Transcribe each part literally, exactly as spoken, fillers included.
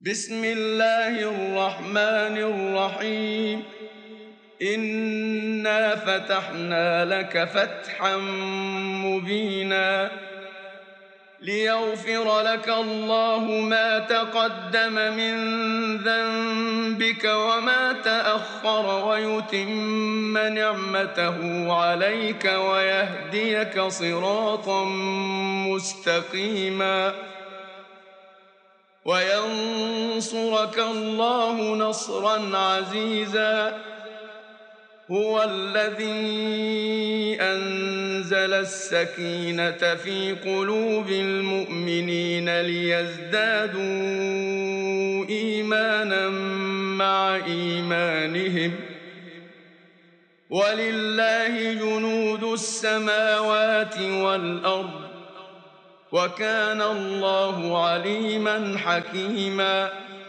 بسم الله الرحمن الرحيم. إنا فتحنا لك فتحا مبينا ليغفر لك الله ما تقدم من ذنبك وما تأخر ويتم نعمته عليك ويهديك صراطا مستقيما وينصرك الله نصرا عزيزا. هو الذي أنزل السكينة في قلوب المؤمنين ليزدادوا إيمانا مع إيمانهم ولله جنود السماوات والأرض وكان الله عليما حكيما.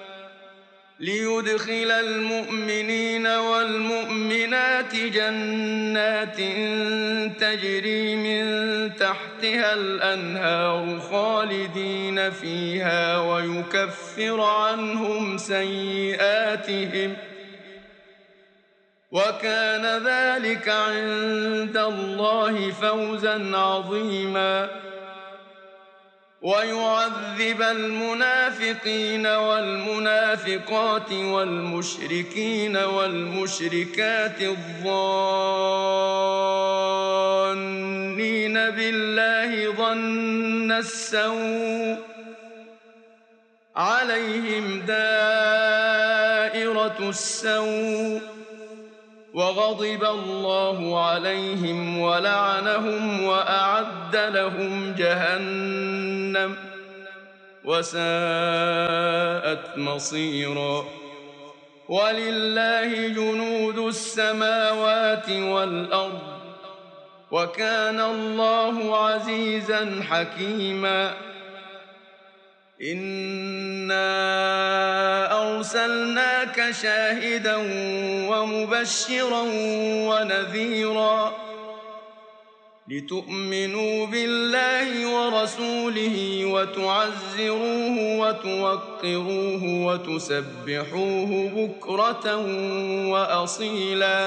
ليدخل المؤمنين والمؤمنات جنات تجري من تحتها الأنهار خالدين فيها ويكفر عنهم سيئاتهم وكان ذلك عند الله فوزا عظيما. ويعذب المنافقين والمنافقات والمشركين والمشركات الظانين بالله ظن السوء عليهم دائرة السوء وغضب الله عليهم ولعنهم وأعد لهم جهنم وساءت مصيرا. ولله جنود السماوات والأرض وكان الله عزيزا حكيما. إنا أرسلناك شاهدا ومبشرا ونذيرا لتؤمنوا بالله ورسوله وتعزروه وتوقروه وتسبحوه بكرة وأصيلا.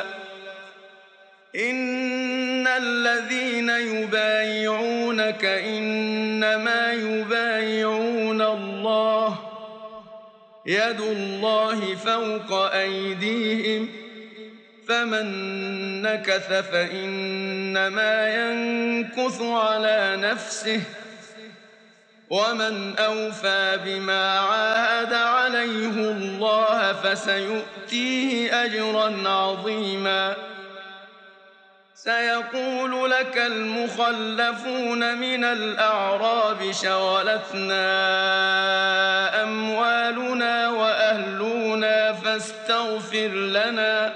إن الذين يبايعونك إنما يبايعون الله يد الله فوق أيديهم فمن نكث فإنما ينكث على نفسه ومن أوفى بما عاهد عليه الله فسيؤتيه أجرا عظيما. سيقول لك المخلفون من الأعراب شغلتنا أموالنا وأهلنا فاستغفر لنا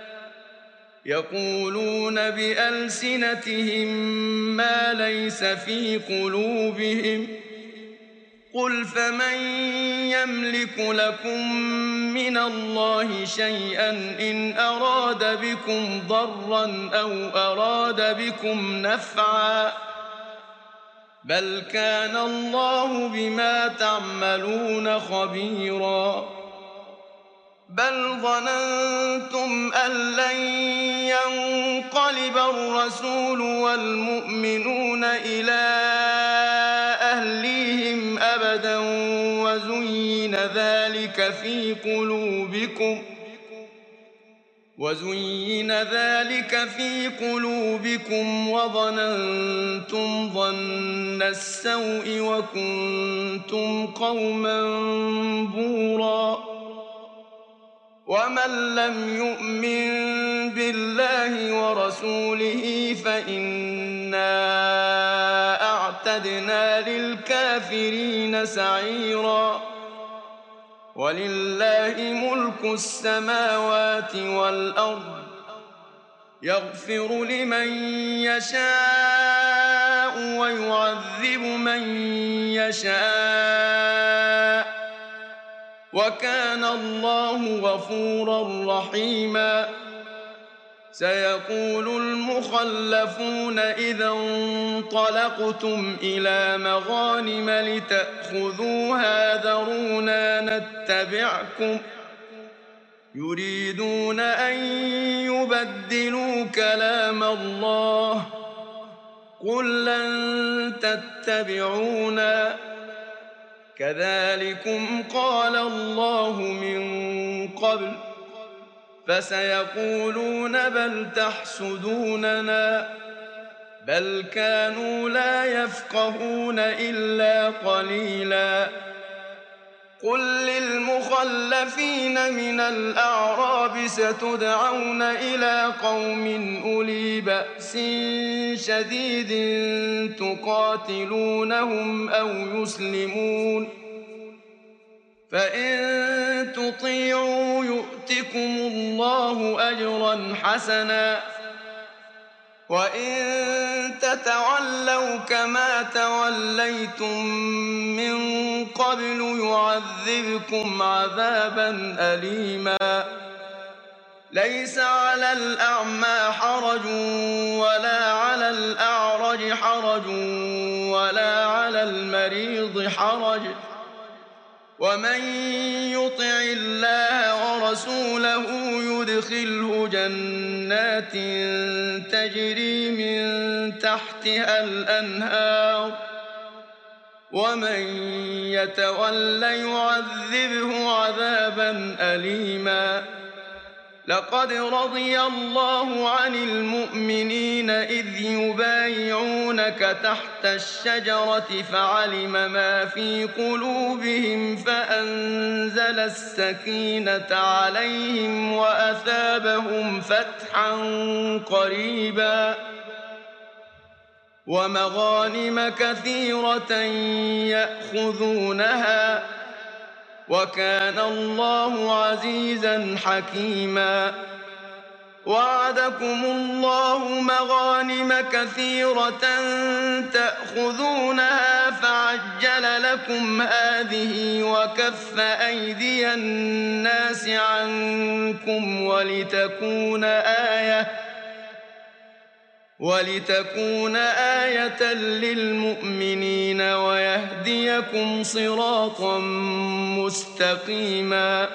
يقولون بألسنتهم ما ليس في قلوبهم قل فمن يملك لكم من الله شيئا إن أراد بكم ضرا أو أراد بكم نفعا بل كان الله بما تعملون خبيرا. بل ظننتم أن لن ينقلب الرسول والمؤمنون إلى أهليهم أبدا وزين ذلك في قلوبكم وزين ذلك في قلوبكم وظننتم ظن السوء وكنتم قوما بورا. ومن لم يؤمن بالله ورسوله فإنا أعتدنا للكافرين سعيرا. ولله ملك السماوات والأرض يغفر لمن يشاء ويعذب من يشاء وكان الله غفورا رحيما. سيقول المخلفون إذا انطلقتم إلى مغانم لتأخذوها ذرونا نتبعكم يريدون أن يبدلوا كلام الله قل لن تتبعونا كذلكم قال الله من قبل فسيقولون بل تحسدوننا بل كانوا لا يفقهون إلا قليلا قل للمخلفين من الأعراب ستدعون إلى قوم أولي بأس شديد تقاتلونهم أو يسلمون فإن تطيعوا يؤتكم الله أجرا حسنا وإن تتولوا كما توليتم من قبل يعذبكم عذابا أليما ليس على الأعمى حرج ولا على الأعرج حرج ولا على المريض حرج ومن يطع الله ورسوله يدخله جنات تجري من تحتها الأنهار ومن يتول يعذبه عذابا أليما لقد رضي الله عن المؤمنين إذ يبايعونك تحت الشجرة فعلم ما في قلوبهم فأنزل السكينة عليهم وأثابهم فتحا قريبا ومغانم كثيرة يأخذونها وكان الله عزيزا حكيما وعدكم الله مغانم كثيرة تأخذونها فعجل لكم هذه وكف أيدي الناس عنكم ولتكون آية ولتكون آية للمؤمنين ويهديكم صراطا مستقيما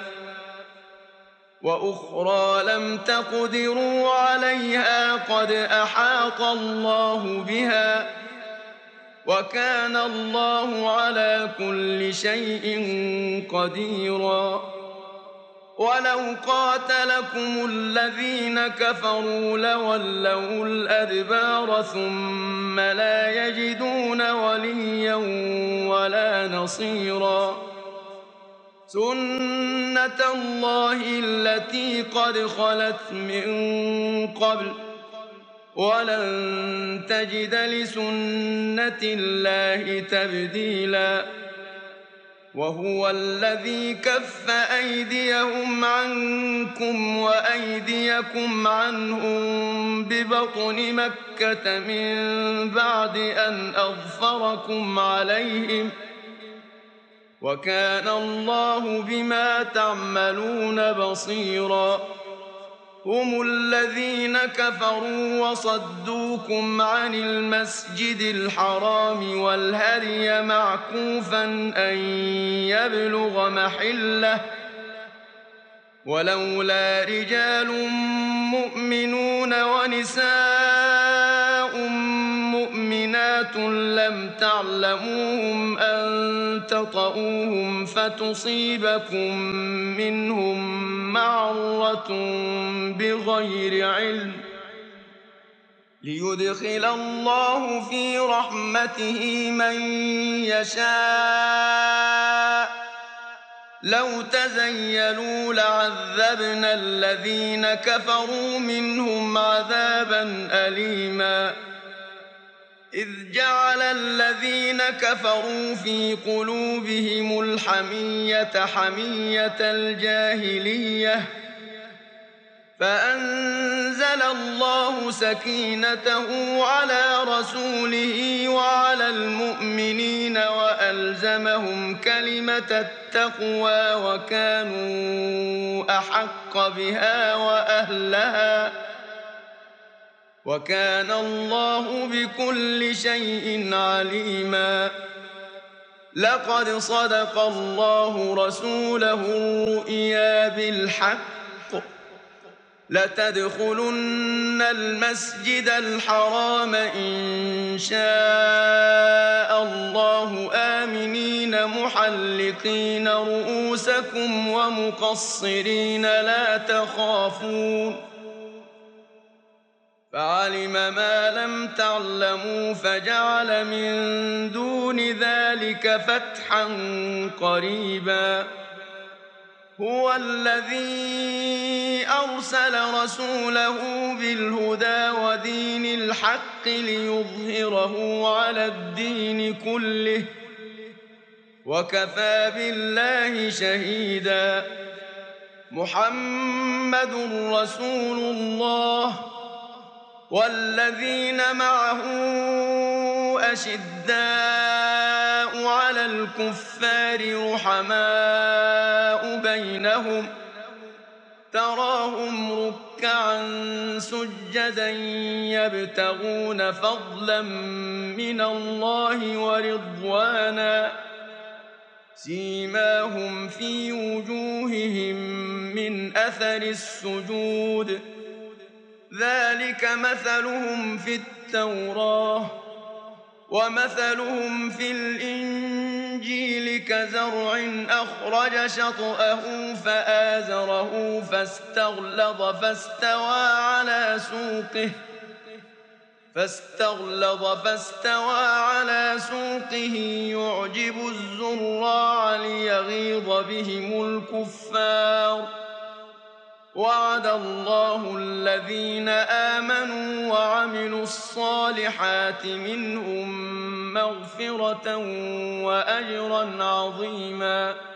وأخرى لم تقدروا عليها قد أحاط الله بها وكان الله على كل شيء قديرا ولو قاتلكم الذين كفروا لولوا الأدبار ثم لا يجدون وليا ولا نصيرا سنة الله التي قد خلت من قبل ولن تجد لسنة الله تبديلا وهو الذي كف أيديهم عنكم وأيديكم عنهم ببطن مكة من بعد أن أظفركم عليهم وكان الله بما تعملون بصيرا هم الذين كفروا وصدوكم عن المسجد الحرام والهدي معكوفا أن يبلغ محله ولولا رجال مؤمنون ونساء مؤمنات لم تعلموهم أن تطؤوهم فتصيبكم منهم معرة بغير علم ليدخل الله في رحمته من يشاء لو تزيلوا لعذبنا الذين كفروا منهم عذابا أليما إذ جعل الذين كفروا في قلوبهم الحمية حمية الجاهلية فأنزل الله سكينته على رسوله وعلى المؤمنين وألزمهم كلمة التقوى وكانوا أحق بها وأهلها وكان الله بكل شيء عليما لقد صدق الله رسوله الرؤيا بالحق لتدخلن المسجد الحرام إن شاء الله آمنين محلقين رؤوسكم ومقصرين لا تخافون فعلم ما لم تعلموا فجعل من دون ذلك فتحا قريبا هو الذي أرسل رسوله بالهدى ودين الحق ليظهره على الدين كله وكفى بالله شهيدا محمد رسول الله والذين معه أشداء على الكفار رحماء بينهم تراهم ركعا سجدا يبتغون فضلا من الله ورضوانا سيماهم في وجوههم من أثر السجود ذلك مثلهم في التوراة ومثلهم في الإنجيل كزرع أخرج شطأه فآزره فاستغلظ فاستوى على سوقه فاستغلظ فاستوى على سوقه يعجب الزراع ليغيظ بهم الكفار وعد الله الذين آمنوا وعملوا الصالحات منهم مغفرة وأجرا عظيما